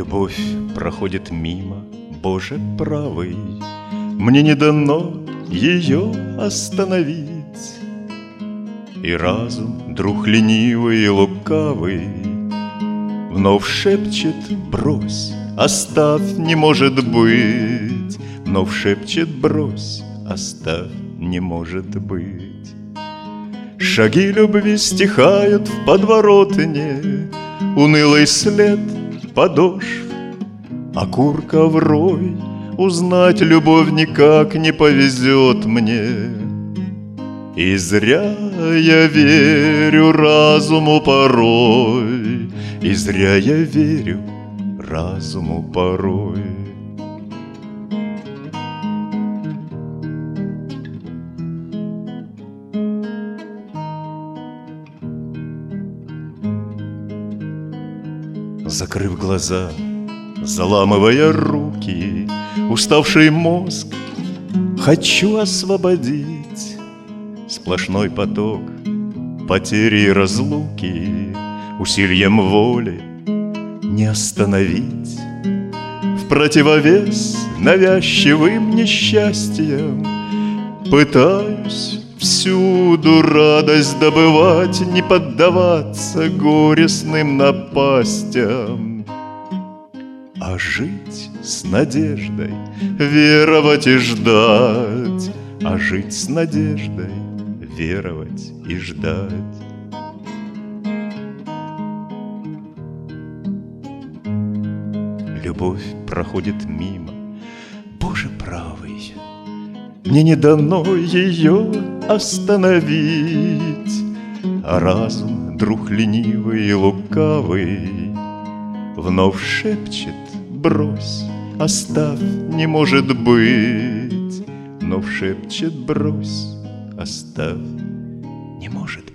Любовь проходит мимо, Боже правый, мне не дано ее остановить. И разум, друг ленивый и лукавый, вновь шепчет: брось, оставь, не может быть. Вновь шепчет: брось, оставь, не может быть. Шаги любви стихают в подворотне, унылый след подошв, а курка в рой. Узнать любовь никак не повезет мне. И зря я верю разуму порой, и зря я верю разуму порой. Закрыв глаза, заламывая руки, уставший мозг хочу освободить. Сплошной поток потери и разлуки усилием воли не остановить. В противовес навязчивым несчастьям пытаюсь всюду радость добывать, не поддаваться горестным напастям, а жить с надеждой, веровать и ждать, а жить с надеждой, веровать и ждать. Любовь проходит мимо, Боже правый, мне не дано ее остановить. А разум, друг ленивый и лукавый, вновь шепчет: брось, оставь, не может быть. Вновь шепчет: брось, оставь, не может быть.